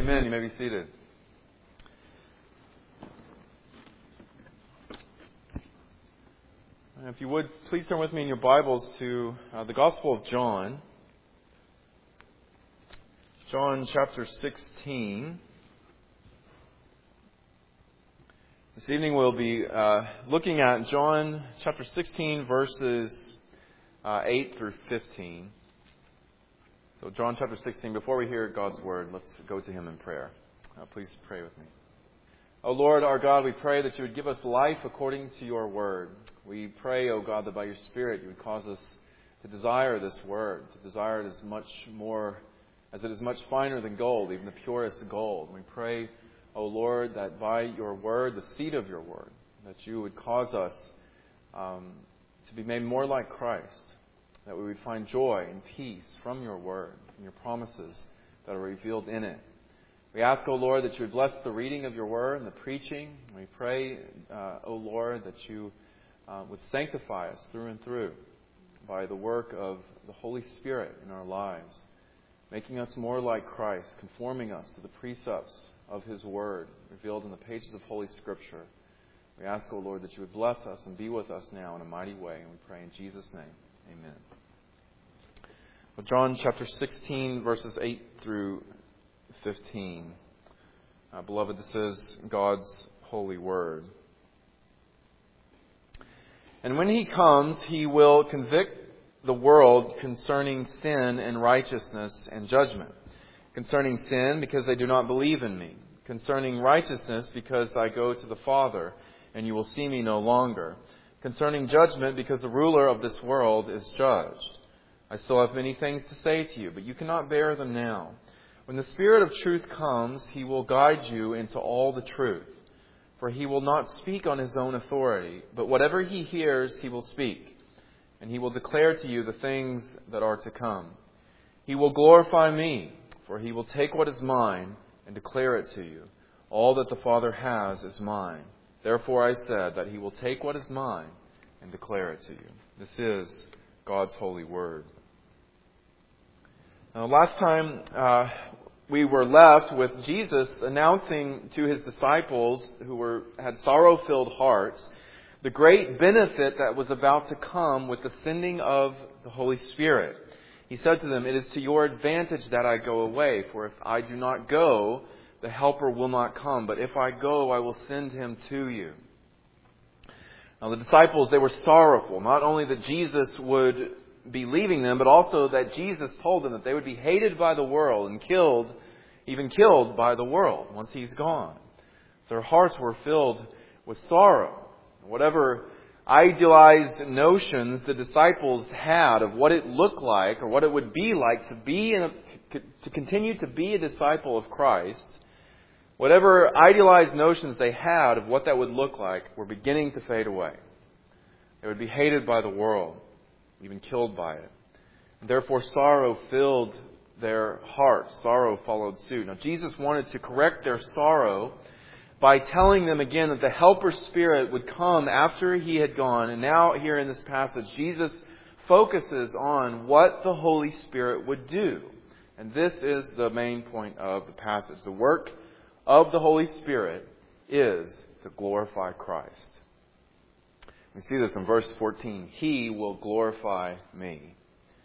Amen. You may be seated. If you would, please turn with me in your Bibles to the Gospel of John. John chapter 16. This evening we'll be looking at John chapter 16 verses 8 through 15. So John chapter 16, before we hear God's Word, let's go to Him in prayer. Please pray with me. O Lord, our God, we pray that You would give us life according to Your Word. We pray, O God, that by Your Spirit You would cause us to desire this Word, to desire it as much more, as it is much finer than gold, even the purest gold. We pray, O Lord, that by Your Word, the seed of Your Word, that You would cause us to be made more like Christ, that we would find joy and peace from Your Word and Your promises that are revealed in it. We ask, O Lord, that You would bless the reading of Your Word and the preaching. We pray, O Lord, that You would sanctify us through and through by the work of the Holy Spirit in our lives, making us more like Christ, conforming us to the precepts of His Word revealed in the pages of Holy Scripture. We ask, O Lord, that You would bless us and be with us now in a mighty way. And we pray in Jesus' name. Amen. Well, John chapter 16, verses 8 through 15. Beloved, this is God's holy word. And when He comes, He will convict the world concerning sin and righteousness and judgment. Concerning sin, because they do not believe in Me. Concerning righteousness, because I go to the Father, and You will see Me no longer. Concerning judgment, because the ruler of this world is judged. I still have many things to say to you, but you cannot bear them now. When the Spirit of truth comes, He will guide you into all the truth. For He will not speak on His own authority, but whatever He hears, He will speak. And He will declare to you the things that are to come. He will glorify Me, for He will take what is mine and declare it to you. All that the Father has is mine. Therefore I said that He will take what is mine and declare it to you. This is God's holy word. Now, last time we were left with Jesus announcing to His disciples who had sorrow-filled hearts the great benefit that was about to come with the sending of the Holy Spirit. He said to them, "It is to your advantage that I go away, for if I do not go, the Helper will not come. But if I go, I will send Him to you." Now the disciples, they were sorrowful, not only that Jesus would be leaving them, but also that Jesus told them that they would be hated by the world and killed, even killed by the world once He's gone. So their hearts were filled with sorrow. Whatever idealized notions the disciples had of what it looked like or what it would be like to continue to be a disciple of Christ, whatever idealized notions they had of what that would look like were beginning to fade away. They would be hated by the world, even killed by it. And therefore sorrow filled their hearts. Sorrow followed suit. Now Jesus wanted to correct their sorrow by telling them again that the Helper Spirit would come after He had gone. And now here in this passage, Jesus focuses on what the Holy Spirit would do. And this is the main point of the passage. The work of the Holy Spirit is to glorify Christ. We see this in verse 14. He will glorify Me.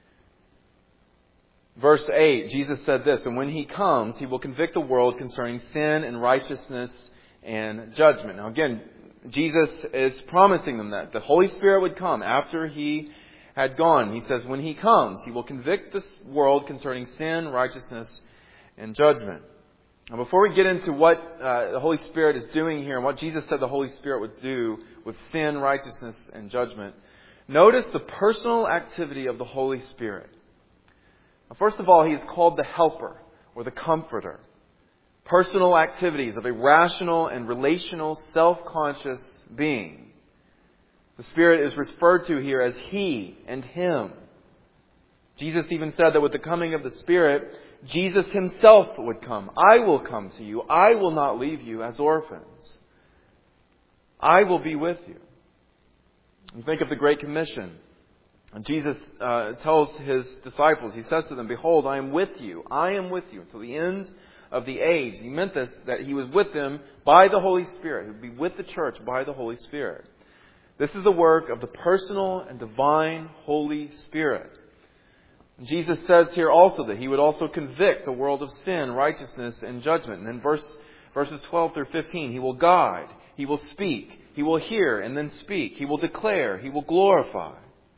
Verse 8, Jesus said this, "And when He comes, He will convict the world concerning sin and righteousness and judgment." Now again, Jesus is promising them that the Holy Spirit would come after He had gone. He says when He comes, He will convict this world concerning sin, righteousness, and judgment. Now, before we get into what the Holy Spirit is doing here and what Jesus said the Holy Spirit would do with sin, righteousness, and judgment, notice the personal activity of the Holy Spirit. Now, first of all, He is called the Helper or the Comforter. Personal activities of a rational and relational, self-conscious being. The Spirit is referred to here as He and Him. Jesus even said that with the coming of the Spirit, Jesus Himself would come. "I will come to you. I will not leave you as orphans. I will be with you." And think of the Great Commission. And Jesus tells His disciples, He says to them, "Behold, I am with you. I am with you until the end of the age. He meant this, that He was with them by the Holy Spirit. He would be with the church by the Holy Spirit. This is the work of the personal and divine Holy Spirit. Jesus says here also that He would also convict the world of sin, righteousness, and judgment. And then verses 12 through 15, He will guide, He will speak, He will hear and then speak, He will declare, He will glorify.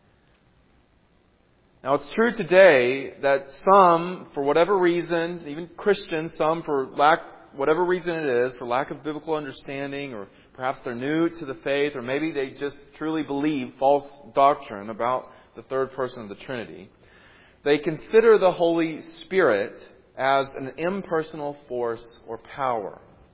Now it's true today that some, for whatever reason, even Christians, some for whatever reason it is, for lack of biblical understanding, or perhaps they're new to the faith, or maybe they just truly believe false doctrine about the third person of the Trinity, they consider the Holy Spirit as an impersonal force or power.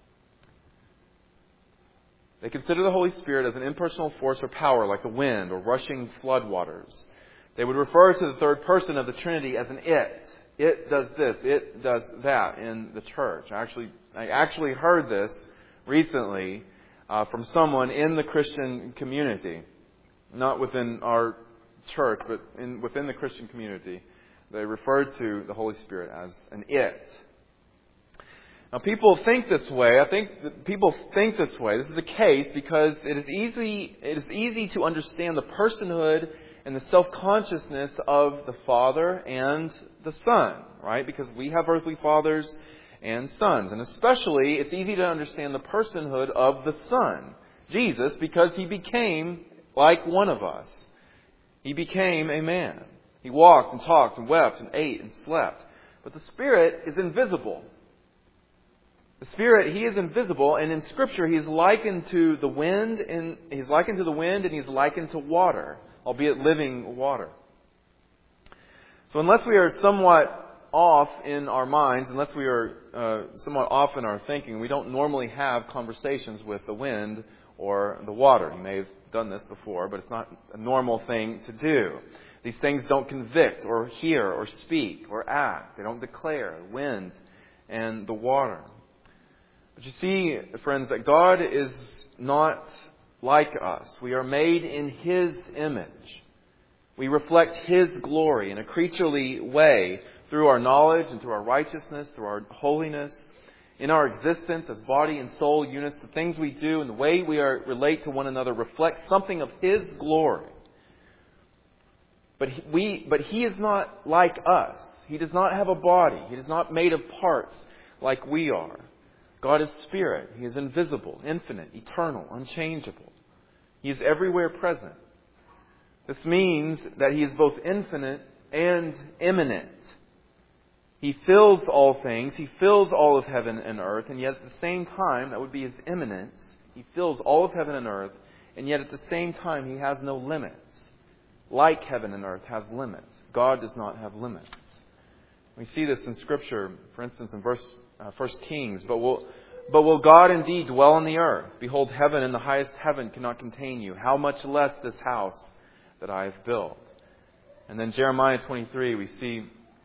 They consider the Holy Spirit as an impersonal force or power, like the wind or rushing floodwaters. They would refer to the third person of the Trinity as an it. It does this, it does that in the church. I actually heard this recently from someone in the Christian community. Not within our church, but within the Christian community. They referred to the Holy Spirit as an it. Now people think this way. I think that people think this way. This is the case because it is easy to understand the personhood and the self-consciousness of the Father and the Son, right? Because we have earthly fathers and sons. And especially, it's easy to understand the personhood of the Son, Jesus, because He became like one of us. He became a man. He walked and talked and wept and ate and slept. But the Spirit is invisible. The Spirit, He is invisible, and in Scripture He is likened to the wind, and He's likened to water, albeit living water. So unless we are somewhat off in our minds, unless we are somewhat off in our thinking, we don't normally have conversations with the wind or the water. You may have done this before, but it's not a normal thing to do. These things don't convict or hear or speak or act. They don't declare, the wind and the water. But you see, friends, that God is not like us. We are made in His image. We reflect His glory in a creaturely way through our knowledge and through our righteousness, through our holiness, in our existence as body and soul units. The things we do and the way we relate to one another reflect something of His glory. But He is not like us. He does not have a body. He is not made of parts like we are. God is Spirit. He is invisible, infinite, eternal, unchangeable. He is everywhere present. This means that He is both infinite and immanent. He fills all things. He fills all of heaven and earth. And yet at the same time, that would be His immanence. He fills all of heaven and earth. And yet at the same time, He has no limits. Like heaven and earth has limits. God does not have limits. We see this in Scripture, for instance, in 1 Kings. But will God indeed dwell on the earth? Behold, heaven and the highest heaven cannot contain you. How much less this house that I have built? And then Jeremiah 23, we see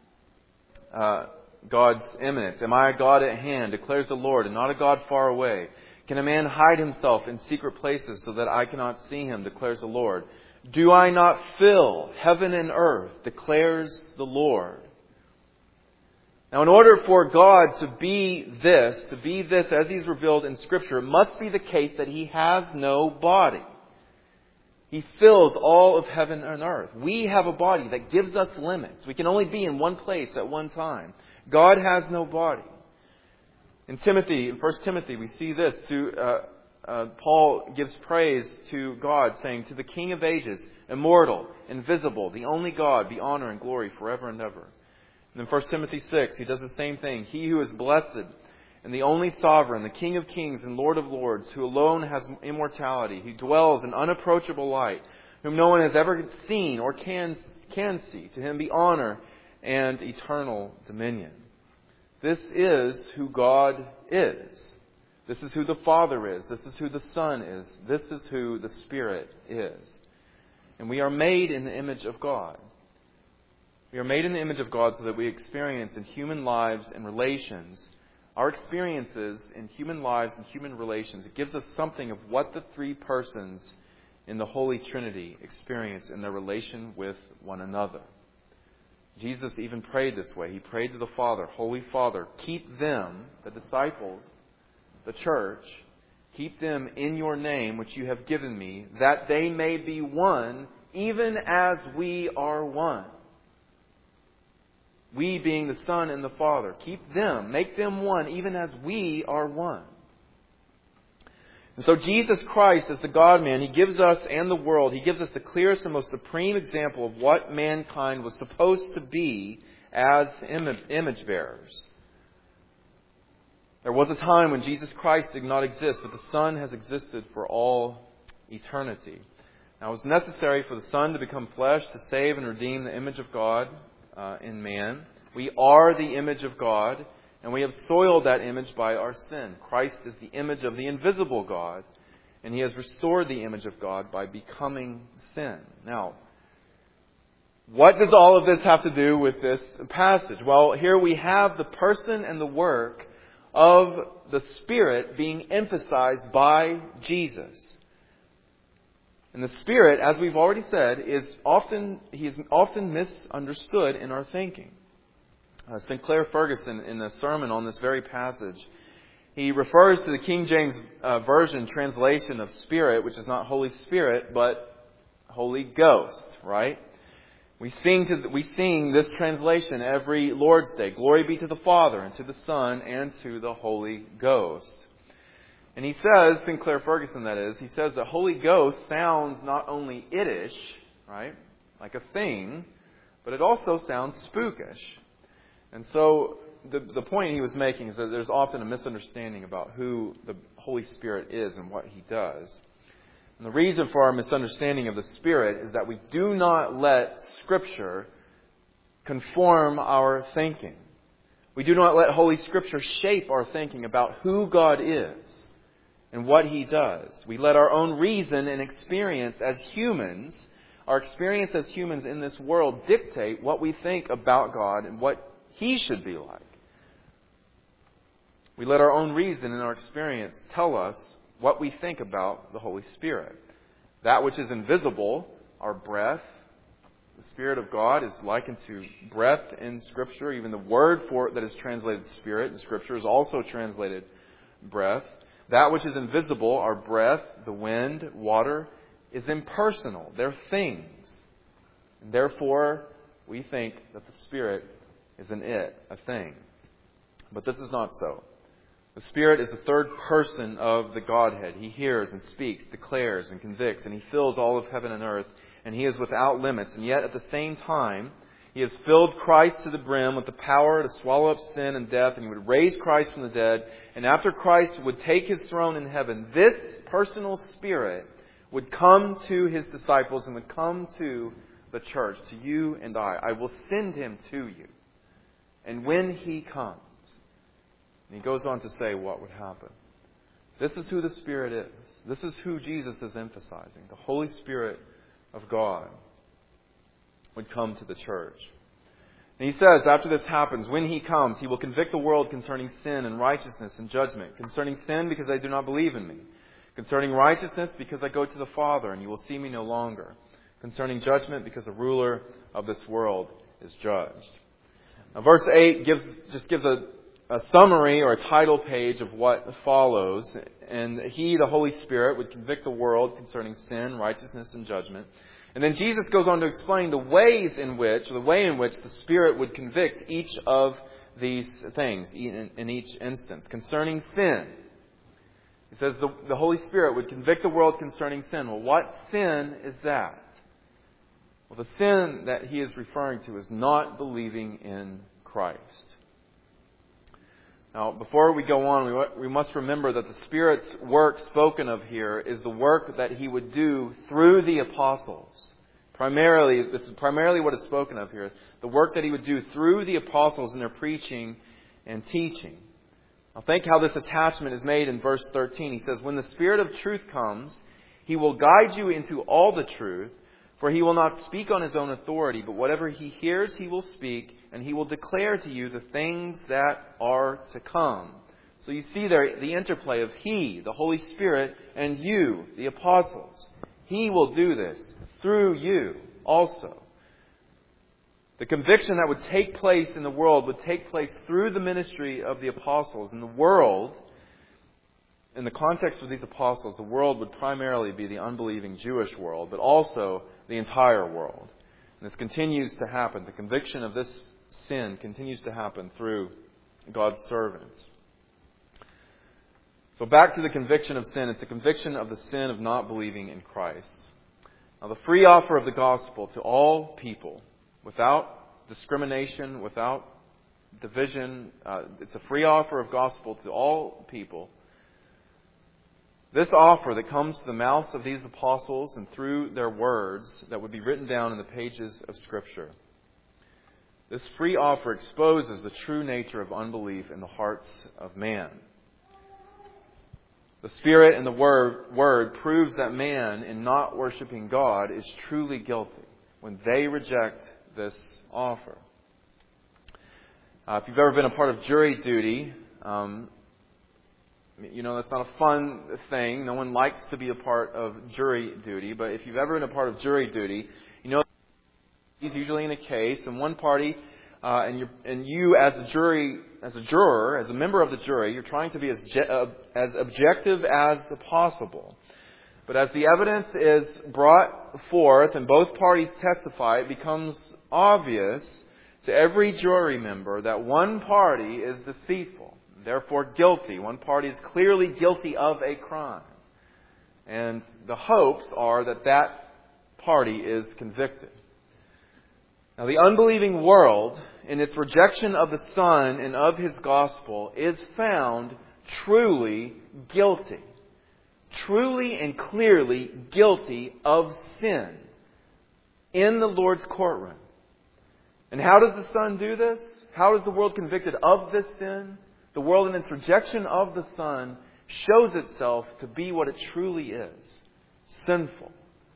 God's immanence. Am I a God at hand, declares the Lord, and not a God far away? Can a man hide himself in secret places so that I cannot see him, declares the Lord? Do I not fill heaven and earth, declares the Lord? Now, in order for God to be this as He's revealed in Scripture, it must be the case that He has no body. He fills all of heaven and earth. We have a body that gives us limits. We can only be in one place at one time. God has no body. In 1 Timothy, we see this. Paul gives praise to God, saying, "To the King of ages, immortal, invisible, the only God, be honor and glory forever and ever." And in 1 Timothy 6, he does the same thing. "He who is blessed and the only sovereign, the King of kings and Lord of lords, who alone has immortality, who dwells in unapproachable light, whom no one has ever seen or can see, to Him be honor and eternal dominion." This is who God is. This is who the Father is. This is who the Son is. This is who the Spirit is. And we are made in the image of God. We are made in the image of God so that we experience in human lives and relations, our experiences in human lives and human relations, it gives us something of what the three persons in the Holy Trinity experience in their relation with one another. Jesus even prayed this way. He prayed to the Father, Holy Father, keep them, the disciples, the church, keep them in your name which you have given me, that they may be one, even as we are one. We being the Son and the Father. Keep them, make them one, even as we are one. And so Jesus Christ, as the God-man, He gives us and the world, He gives us the clearest and most supreme example of what mankind was supposed to be as image bearers. There was a time when Jesus Christ did not exist, but the Son has existed for all eternity. Now it was necessary for the Son to become flesh to save and redeem the image of God in man. We are the image of God, and we have soiled that image by our sin. Christ is the image of the invisible God, and He has restored the image of God by becoming sin. Now, what does all of this have to do with this passage? Well, here we have the person and the work of the Spirit being emphasized by Jesus. And the Spirit, as we've already said, is often misunderstood in our thinking. Sinclair Ferguson, in the sermon on this very passage, he refers to the King James Version translation of Spirit, which is not Holy Spirit, but Holy Ghost, right? We sing this translation every Lord's Day. Glory be to the Father, and to the Son, and to the Holy Ghost. And he says, Sinclair Ferguson that is, he says that Holy Ghost sounds not only it-ish, right, like a thing, but it also sounds spookish. And so the point he was making is that there's often a misunderstanding about who the Holy Spirit is and what He does. And the reason for our misunderstanding of the Spirit is that we do not let Scripture conform our thinking. We do not let Holy Scripture shape our thinking about who God is and what He does. We let our own reason and experience as humans, our experience as humans in this world, dictate what we think about God and what He should be like. We let our own reason and our experience tell us what we think about the Holy Spirit. That which is invisible, our breath, the Spirit of God is likened to breath in Scripture. Even the word for it that is translated Spirit in Scripture is also translated breath. That which is invisible, our breath, the wind, water, is impersonal. They're things. And therefore, we think that the Spirit is a thing. But this is not so. The Spirit is the third person of the Godhead. He hears and speaks, declares and convicts, and He fills all of heaven and earth, and He is without limits. And yet at the same time, He has filled Christ to the brim with the power to swallow up sin and death, and He would raise Christ from the dead. And after Christ would take His throne in heaven, this personal Spirit would come to His disciples and would come to the church, to you and I. I will send Him to you. And when He comes, and He goes on to say what would happen. This is who the Spirit is. This is who Jesus is emphasizing. The Holy Spirit of God would come to the church. And He says, after this happens, when He comes, He will convict the world concerning sin and righteousness and judgment. Concerning sin, because they do not believe in Me. Concerning righteousness, because I go to the Father, and you will see Me no longer. Concerning judgment, because the ruler of this world is judged. Now, verse 8 gives a summary or a title page of what follows. And He, the Holy Spirit, would convict the world concerning sin, righteousness, and judgment. And then Jesus goes on to explain the way in which the Spirit would convict each of these things in each instance. Concerning sin, He says the Holy Spirit would convict the world concerning sin. Well, what sin is that? Well, the sin that He is referring to is not believing in Christ. Now, before we go on, we must remember that the Spirit's work spoken of here is the work that He would do through the apostles. This is primarily what is spoken of here. The work that He would do through the apostles in their preaching and teaching. Now, think how this attachment is made in verse 13. He says, when the Spirit of truth comes, He will guide you into all the truth. For He will not speak on His own authority, but whatever He hears He will speak, and He will declare to you the things that are to come. So you see there the interplay of He, the Holy Spirit, and you, the apostles. He will do this through you also. The conviction that would take place in the world would take place through the ministry of the apostles. In the world, in the context of these apostles, the world would primarily be the unbelieving Jewish world, but also the entire world. And this continues to happen. The conviction of this sin continues to happen through God's servants. So back to the conviction of sin. It's a conviction of the sin of not believing in Christ. Now, the free offer of the gospel to all people, without discrimination, without division, it's a free offer of gospel to all people. This offer that comes to the mouths of these apostles and through their words that would be written down in the pages of Scripture. This free offer exposes the true nature of unbelief in the hearts of man. The Spirit and the Word proves that man, in not worshiping God, is truly guilty when they reject this offer. If you've ever been a part of jury duty, you know, that's not a fun thing. No one likes to be a part of jury duty. But if you've ever been a part of jury duty, you know he's usually in a case, and one party, and you as a juror, as a member of the jury, you're trying to be as objective as possible. But as the evidence is brought forth and both parties testify, it becomes obvious to every jury member that one party is deceitful, therefore guilty. One party is clearly guilty of a crime. And the hopes are that that party is convicted. Now, the unbelieving world, in its rejection of the Son and of His gospel, is found truly guilty. Truly and clearly guilty of sin in the Lord's courtroom. And how does the Son do this? How is the world convicted of this sin? The world, in its rejection of the Son, shows itself to be what it truly is: sinful.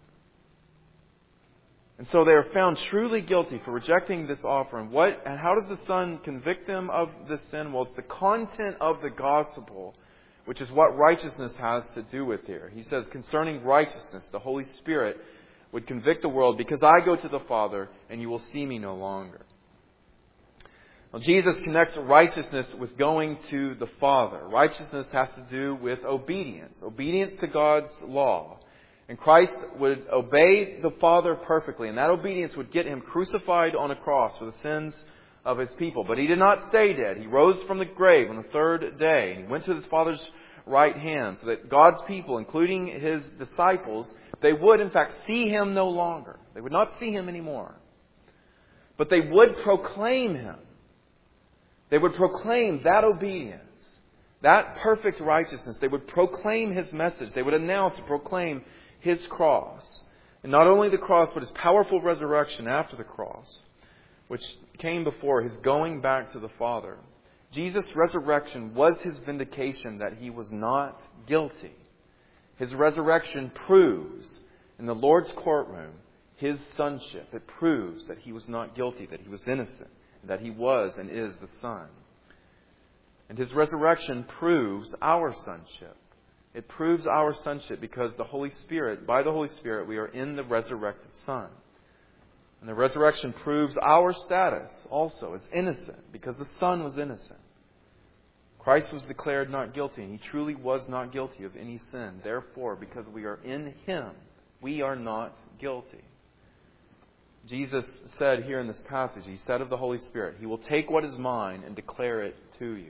And so they are found truly guilty for rejecting this offer. And how does the Son convict them of this sin? Well, it's the content of the gospel, which is what righteousness has to do with here. He says, concerning righteousness, the Holy Spirit would convict the world, because I go to the Father and you will see me no longer. Well, Jesus connects righteousness with going to the Father. Righteousness has to do with obedience. Obedience to God's law. And Christ would obey the Father perfectly. And that obedience would get Him crucified on a cross for the sins of His people. But He did not stay dead. He rose from the grave on the third day. And He went to His Father's right hand, so that God's people, including His disciples, they would in fact see Him no longer. They would not see Him anymore. But they would proclaim Him. They would proclaim that obedience, that perfect righteousness. They would proclaim His message. They would announce and proclaim His cross. And not only the cross, but His powerful resurrection after the cross, which came before His going back to the Father. Jesus' resurrection was His vindication that He was not guilty. His resurrection proves in the Lord's courtroom His sonship. It proves that He was not guilty, that He was innocent, and that He was and is the Son. And His resurrection proves our sonship. It proves our sonship because by the Holy Spirit, we are in the resurrected Son. And the resurrection proves our status also as innocent, because the Son was innocent. Christ was declared not guilty, and He truly was not guilty of any sin. Therefore, because we are in Him, we are not guilty. Jesus said here in this passage, He said of the Holy Spirit, He will take what is mine and declare it to you.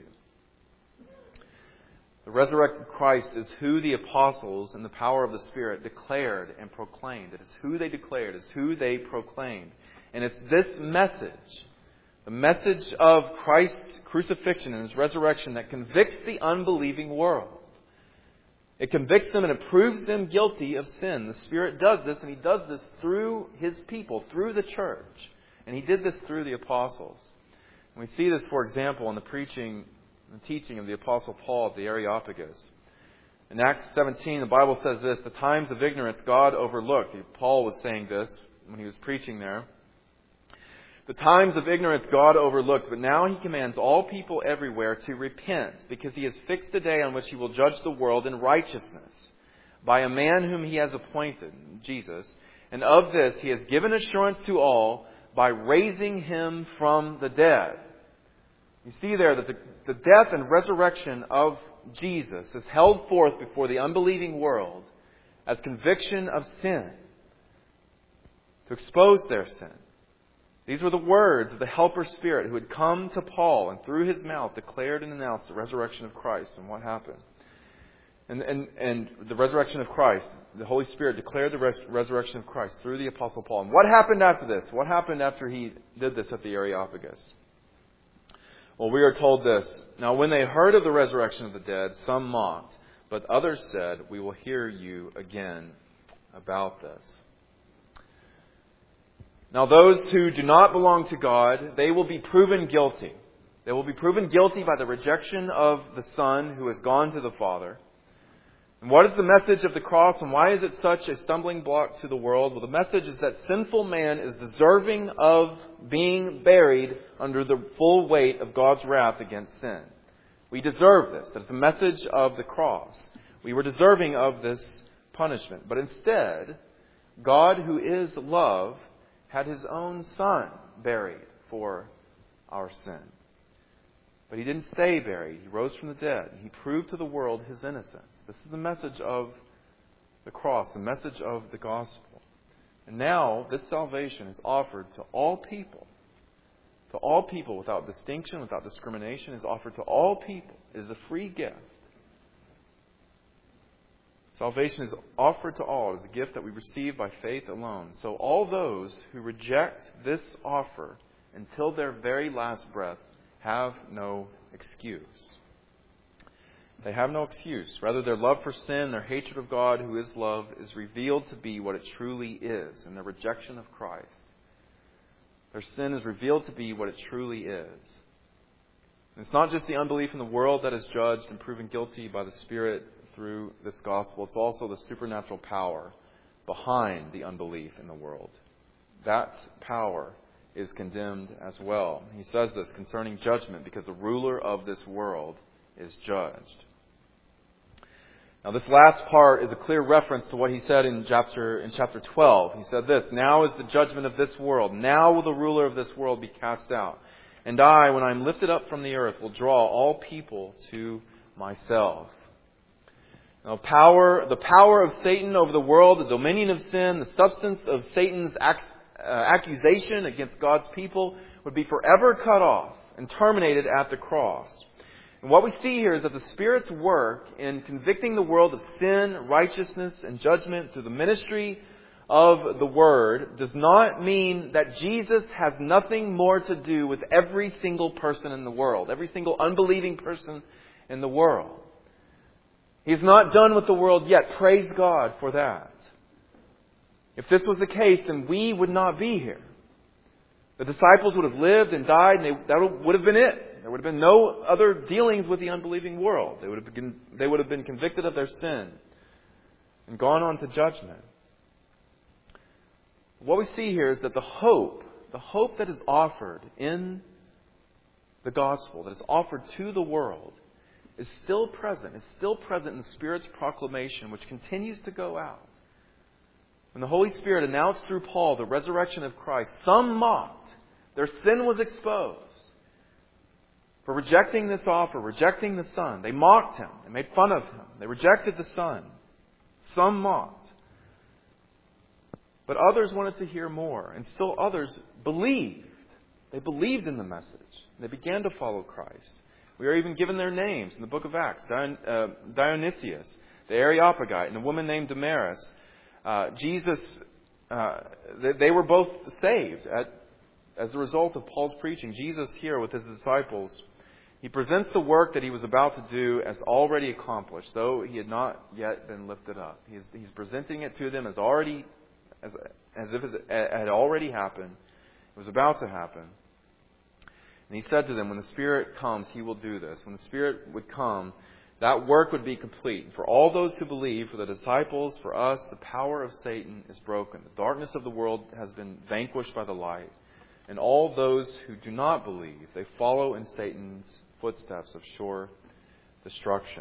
The resurrected Christ is who the apostles in the power of the Spirit declared and proclaimed. It is who they declared. It is who they proclaimed. And it's this message, the message of Christ's crucifixion and His resurrection, that convicts the unbelieving world. It convicts them and it proves them guilty of sin. The Spirit does this, and He does this through His people, through the church. And He did this through the apostles. And we see this, for example, in the preaching and teaching of the Apostle Paul at the Areopagus. In Acts 17, the Bible says this: the times of ignorance God overlooked. Paul was saying this when he was preaching there. The times of ignorance God overlooked, but now He commands all people everywhere to repent, because He has fixed a day on which He will judge the world in righteousness by a man whom He has appointed, Jesus. And of this He has given assurance to all by raising Him from the dead. You see there that the death and resurrection of Jesus is held forth before the unbelieving world as conviction of sin, to expose their sin. These were the words of the Helper Spirit who had come to Paul and through his mouth declared and announced the resurrection of Christ. And what happened? And the resurrection of Christ, the Holy Spirit declared the resurrection of Christ through the Apostle Paul. And what happened after this? What happened after he did this at the Areopagus? Well, we are told this. Now, when they heard of the resurrection of the dead, some mocked, but others said, "We will hear you again about this." Now, those who do not belong to God, they will be proven guilty. They will be proven guilty by the rejection of the Son who has gone to the Father. And what is the message of the cross, and why is it such a stumbling block to the world? Well, the message is that sinful man is deserving of being buried under the full weight of God's wrath against sin. We deserve this. That is the message of the cross. We were deserving of this punishment. But instead, God, who is love, had His own Son buried for our sin. But He didn't stay buried. He rose from the dead. He proved to the world His innocence. This is the message of the cross, the message of the gospel. And now, this salvation is offered to all people. To all people, without distinction, without discrimination, is offered to all people. It is a free gift. Salvation is offered to all. It is a gift that we receive by faith alone. So all those who reject this offer until their very last breath have no excuse. They have no excuse. Rather, their love for sin, their hatred of God, who is love, is revealed to be what it truly is in their rejection of Christ. Their sin is revealed to be what it truly is. And it's not just the unbelief in the world that is judged and proven guilty by the Spirit through this gospel. It's also the supernatural power behind the unbelief in the world. That power is condemned as well. He says this concerning judgment because the ruler of this world is judged. Now, this last part is a clear reference to what he said in chapter 12. He said this, "Now is the judgment of this world. Now will the ruler of this world be cast out. And I, when I am lifted up from the earth, will draw all people to myself." Now, the power of Satan over the world, the dominion of sin, the substance of Satan's accusation against God's people would be forever cut off and terminated at the cross. And what we see here is that the Spirit's work in convicting the world of sin, righteousness, and judgment through the ministry of the Word does not mean that Jesus has nothing more to do with every single person in the world, every single unbelieving person in the world. He's not done with the world yet. Praise God for that. If this was the case, then we would not be here. The disciples would have lived and died, and that would have been it. There would have been no other dealings with the unbelieving world. They would have been convicted of their sin and gone on to judgment. What we see here is that the hope that is offered in the gospel, that is offered to the world, is still present. It's still present in the Spirit's proclamation, which continues to go out. When the Holy Spirit announced through Paul the resurrection of Christ, some mocked. Their sin was exposed. For rejecting this offer, rejecting the Son. They mocked Him. They made fun of Him. They rejected the Son. Some mocked. But others wanted to hear more. And still others believed. They believed in the message. They began to follow Christ. We are even given their names in the book of Acts. Dionysius, the Areopagite, and a woman named Damaris. Jesus, they were both saved as a result of Paul's preaching. Jesus here with His disciples, He presents the work that He was about to do as already accomplished, though He had not yet been lifted up. He's presenting it to them as if it had already happened. It was about to happen. And He said to them, when the Spirit comes, He will do this. When the Spirit would come, that work would be complete. For all those who believe, for the disciples, for us, the power of Satan is broken. The darkness of the world has been vanquished by the light. And all those who do not believe, they follow in Satan's footsteps of sure destruction.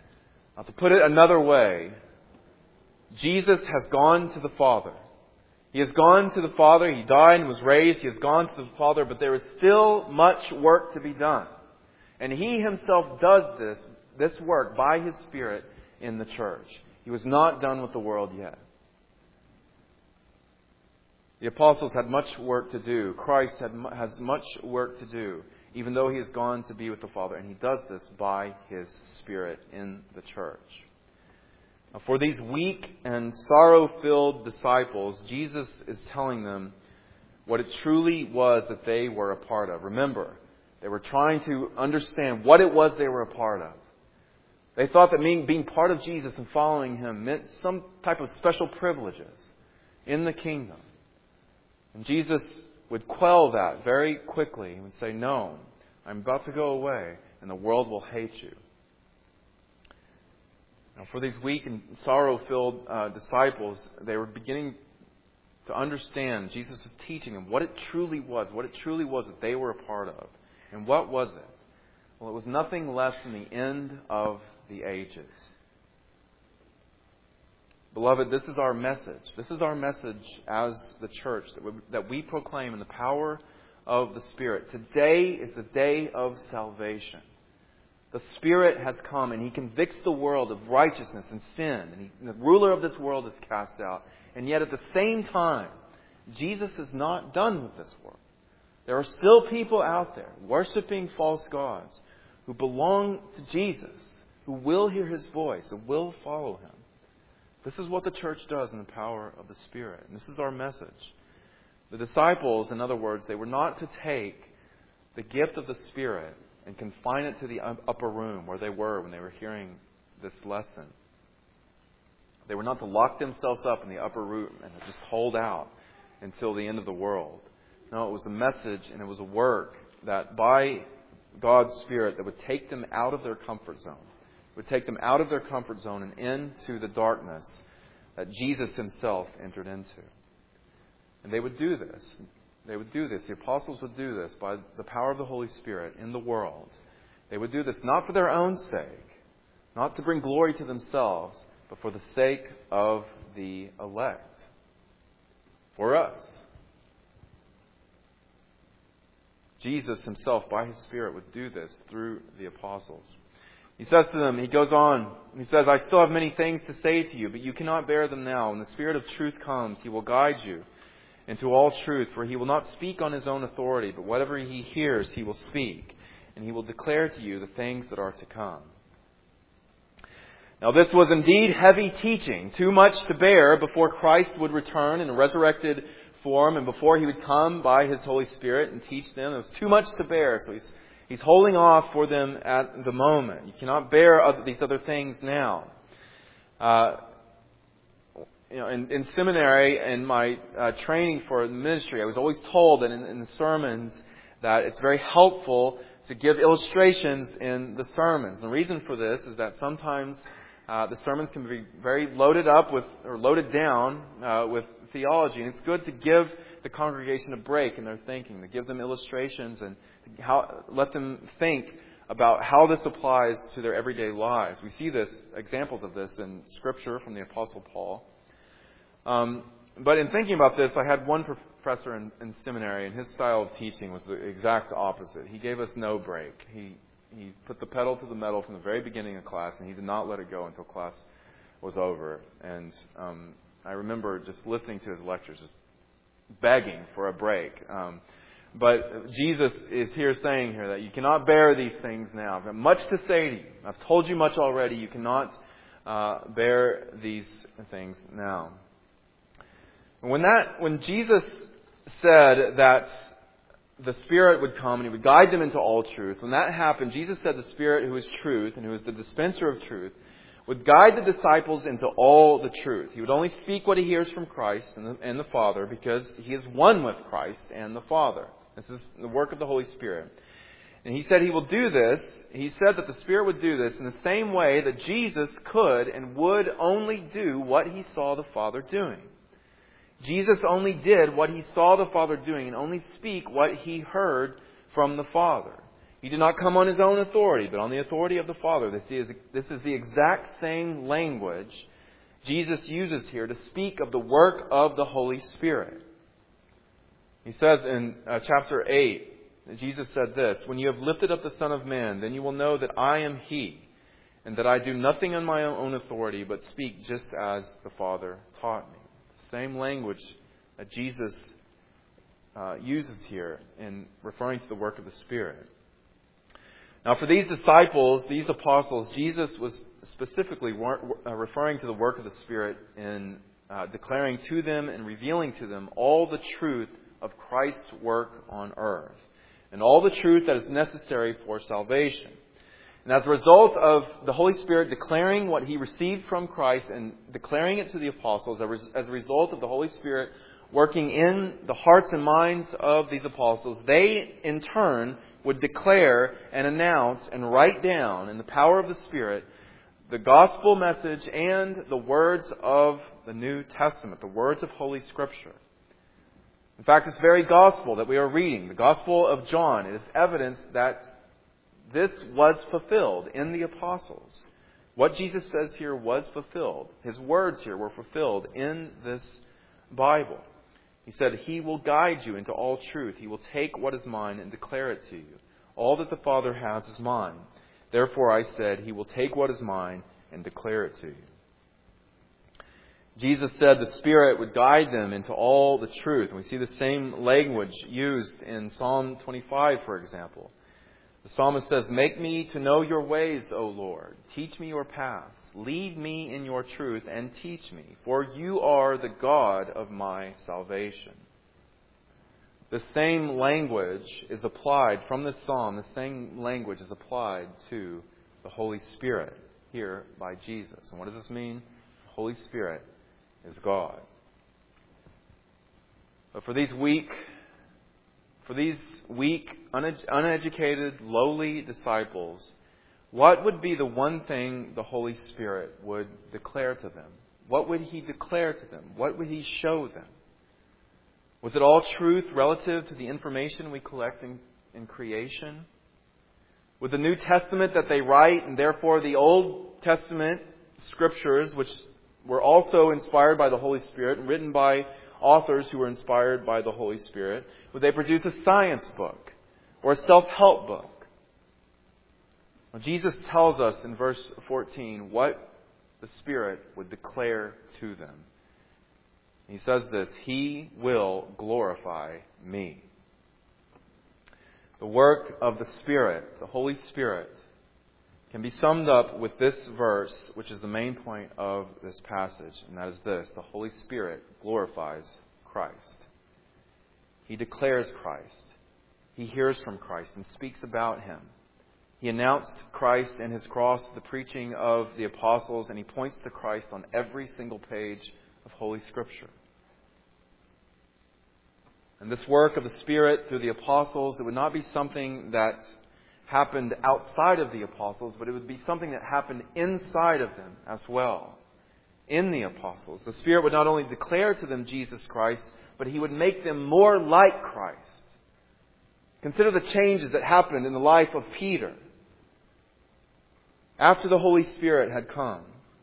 Now, to put it another way, Jesus has gone to the Father. He has gone to the Father. He died and was raised. He has gone to the Father, but there is still much work to be done. And He Himself does this work by His Spirit in the church. He was not done with the world yet. The apostles had much work to do. Christ has much work to do, even though He has gone to be with the Father. And He does this by His Spirit in the church. Now, for these weak and sorrow-filled disciples, Jesus is telling them what it truly was that they were a part of. Remember, they were trying to understand what it was they were a part of. They thought that being part of Jesus and following Him meant some type of special privileges in the kingdom. And Jesus would quell that very quickly. He would say, "No, I'm about to go away, and the world will hate you." Now, for these weak and sorrow-filled disciples, they were beginning to understand Jesus was teaching them what it truly was that they were a part of. And what was it? Well, it was nothing less than the end of the ages. Beloved, this is our message. This is our message as the church that we proclaim in the power of the Spirit. Today is the day of salvation. The Spirit has come and He convicts the world of righteousness and sin. And the ruler of this world is cast out. And yet at the same time, Jesus is not done with this world. There are still people out there worshiping false gods who belong to Jesus, who will hear His voice and will follow Him. This is what the church does in the power of the Spirit. And this is our message. The disciples, in other words, they were not to take the gift of the Spirit and confine it to the upper room where they were when they were hearing this lesson. They were not to lock themselves up in the upper room and just hold out until the end of the world. No, it was a message and it was a work that by God's Spirit that would take them out of their comfort zone. It would take them out of their comfort zone and into the darkness that Jesus Himself entered into. And they would do this. They would do this. The apostles would do this by the power of the Holy Spirit in the world. They would do this not for their own sake, not to bring glory to themselves, but for the sake of the elect. For us. Jesus Himself, by His Spirit, would do this through the apostles. He says to them, He goes on, He says, "I still have many things to say to you, but you cannot bear them now. When the Spirit of truth comes, He will guide you into all truth, for He will not speak on His own authority, but whatever He hears, He will speak, and He will declare to you the things that are to come." Now this was indeed heavy teaching, too much to bear before Christ would return in a resurrected form and before He would come by His Holy Spirit and teach them. It was too much to bear, so He's holding off for them at the moment. You cannot bear these other things now. In seminary, in my training for ministry, I was always told that in the sermons that it's very helpful to give illustrations in the sermons. And the reason for this is that sometimes the sermons can be very loaded down with theology, and it's good to give the congregation a break in their thinking, to give them illustrations and let them think about how this applies to their everyday lives. We see examples of this in Scripture from the Apostle Paul. But in thinking about this, I had one professor in seminary, and his style of teaching was the exact opposite. He gave us no break. He put the pedal to the metal from the very beginning of class, and he did not let it go until class was over. And I remember just listening to his lectures, just begging for a break. But Jesus is saying here that you cannot bear these things now. I've got much to say to you. I've told you much already. You cannot bear these things now. When Jesus said that the Spirit would come and He would guide them into all truth, when that happened, Jesus said the Spirit, who is truth and who is the dispenser of truth, would guide the disciples into all the truth. He would only speak what He hears from Christ and the Father, because He is one with Christ and the Father. This is the work of the Holy Spirit. And He said He will do this. He said that the Spirit would do this in the same way that Jesus could and would only do what He saw the Father doing. Jesus only did what He saw the Father doing and only speak what He heard from the Father. He did not come on His own authority, but on the authority of the Father. This is the exact same language Jesus uses here to speak of the work of the Holy Spirit. He says in chapter 8, Jesus said this, "When you have lifted up the Son of Man, then you will know that I am He, and that I do nothing on my own authority, but speak just as the Father taught me." The same language that Jesus uses here in referring to the work of the Spirit. Now, for these disciples, these apostles, Jesus was specifically referring to the work of the Spirit in declaring to them and revealing to them all the truth of Christ's work on earth and all the truth that is necessary for salvation. And as a result of the Holy Spirit declaring what He received from Christ and declaring it to the apostles, as a result of the Holy Spirit working in the hearts and minds of these apostles, they in turn would declare and announce and write down in the power of the Spirit the gospel message and the words of the New Testament, the words of Holy Scripture. In fact, this very gospel that we are reading, the Gospel of John, is evidence that this was fulfilled in the apostles. What Jesus says here was fulfilled. His words here were fulfilled in this Bible. He said, "He will guide you into all truth. He will take what is mine and declare it to you. All that the Father has is mine. Therefore I said, He will take what is mine and declare it to you." Jesus said the Spirit would guide them into all the truth. And we see the same language used in Psalm 25, for example. The psalmist says, "Make me to know your ways, O Lord. Teach me your paths. Lead me in your truth and teach me. For you are the God of my salvation." The same language is applied from this psalm. The same language is applied to the Holy Spirit here by Jesus. And what does this mean? The Holy Spirit is God. But for these weak, uneducated, lowly disciples, what would be the one thing the Holy Spirit would declare to them? What would He declare to them? What would He show them? Was it all truth relative to the information we collect in creation? Would the New Testament that they write, and therefore the Old Testament Scriptures, which were also inspired by the Holy Spirit and written by authors who were inspired by the Holy Spirit, would they produce a science book or a self-help book? Well, Jesus tells us in verse 14 what the Spirit would declare to them. He says this, "He will glorify me." The work of the Spirit, the Holy Spirit, can be summed up with this verse, which is the main point of this passage, and that is this: the Holy Spirit glorifies Christ. He declares Christ. He hears from Christ and speaks about Him. He announced Christ and His cross, the preaching of the apostles, and He points to Christ on every single page of Holy Scripture. And this work of the Spirit through the apostles, it would not be something that happened outside of the apostles, but it would be something that happened inside of them as well. In the apostles, the Spirit would not only declare to them Jesus Christ, but He would make them more like Christ. Consider the changes that happened in the life of Peter after the Holy Spirit had come.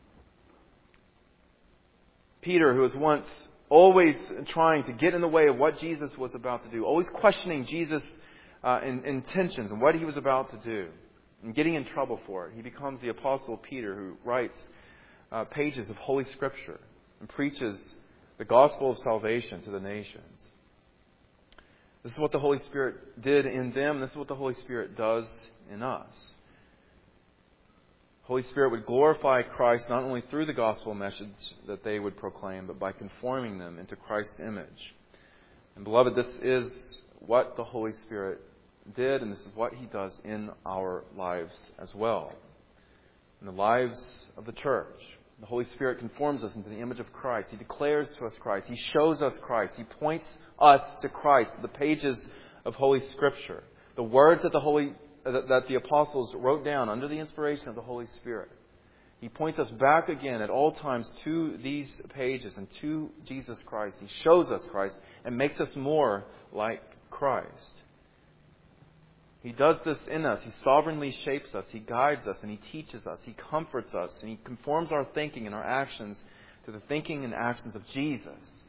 Peter, who was once always trying to get in the way of what Jesus was about to do, always questioning Jesus' intentions and what He was about to do, and getting in trouble for it, he becomes the Apostle Peter, who writes pages of Holy Scripture and preaches the gospel of salvation to the nations. This is what the Holy Spirit did in them. This is what the Holy Spirit does in us. Holy Spirit would glorify Christ not only through the gospel message that they would proclaim, but by conforming them into Christ's image. And beloved, this is what the Holy Spirit did, and this is what He does in our lives as well. In the lives of the church, the Holy Spirit conforms us into the image of Christ. He declares to us Christ. He shows us Christ. He points us to Christ, the pages of Holy Scripture, the words that the apostles wrote down under the inspiration of the Holy Spirit. He points us back again at all times to these pages and to Jesus Christ. He shows us Christ and makes us more like Christ. He does this in us. He sovereignly shapes us. He guides us and He teaches us. He comforts us and He conforms our thinking and our actions to the thinking and actions of Jesus.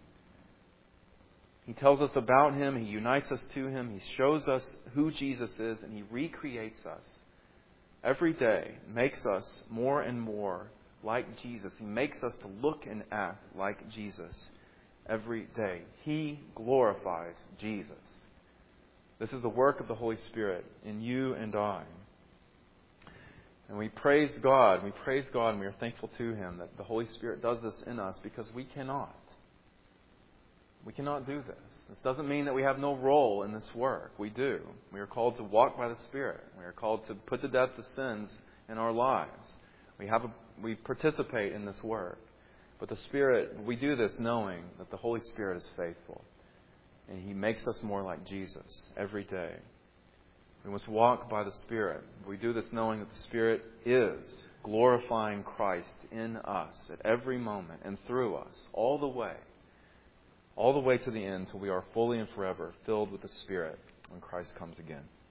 He tells us about Him. He unites us to Him. He shows us who Jesus is, and He recreates us every day, makes us more and more like Jesus. He makes us to look and act like Jesus every day. He glorifies Jesus. This is the work of the Holy Spirit in you and I. And we praise God. We praise God, and we are thankful to Him that the Holy Spirit does this in us, because we cannot. We cannot do this. This doesn't mean that we have no role in this work. We do. We are called to walk by the Spirit. We are called to put to death the sins in our lives. We participate in this work. But the Spirit, we do this knowing that the Holy Spirit is faithful. And He makes us more like Jesus every day. We must walk by the Spirit. We do this knowing that the Spirit is glorifying Christ in us at every moment and through us, all the way to the end, till we are fully and forever filled with the Spirit when Christ comes again.